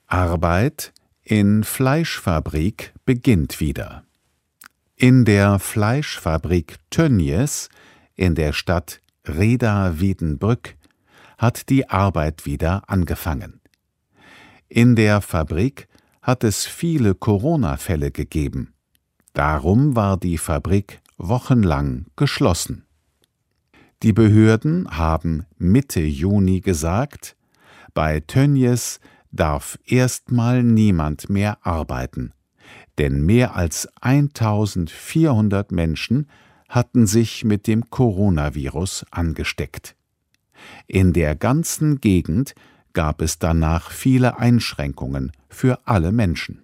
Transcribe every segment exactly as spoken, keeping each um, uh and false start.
Arbeit in Fleischfabrik beginnt wieder. In der Fleischfabrik Tönnies in der Stadt Rheda-Wiedenbrück hat die Arbeit wieder angefangen. In der Fabrik hat es viele Corona-Fälle gegeben. Darum war die Fabrik wochenlang geschlossen. Die Behörden haben Mitte Juni gesagt, bei Tönnies darf erstmal niemand mehr arbeiten, denn mehr als eintausendvierhundert Menschen hatten sich mit dem Coronavirus angesteckt. In der ganzen Gegend gab es danach viele Einschränkungen für alle Menschen.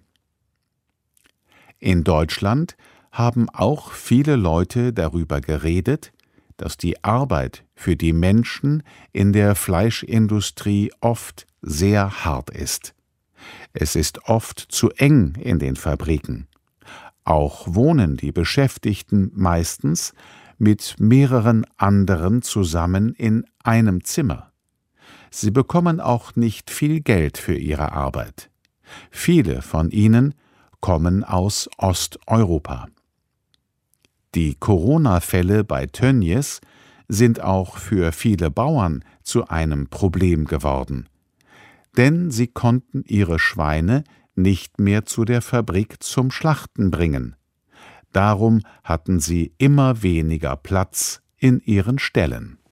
In Deutschland haben auch viele Leute darüber geredet, dass die Arbeit für die Menschen in der Fleischindustrie oft sehr hart ist. Es ist oft zu eng in den Fabriken. Auch wohnen die Beschäftigten meistens mit mehreren anderen zusammen in einem Zimmer. Sie bekommen auch nicht viel Geld für ihre Arbeit. Viele von ihnen kommen aus Osteuropa. Die Corona-Fälle bei Tönnies sind auch für viele Bauern zu einem Problem geworden. Denn sie konnten ihre Schweine nicht mehr zu der Fabrik zum Schlachten bringen. Darum hatten sie immer weniger Platz in ihren Ställen.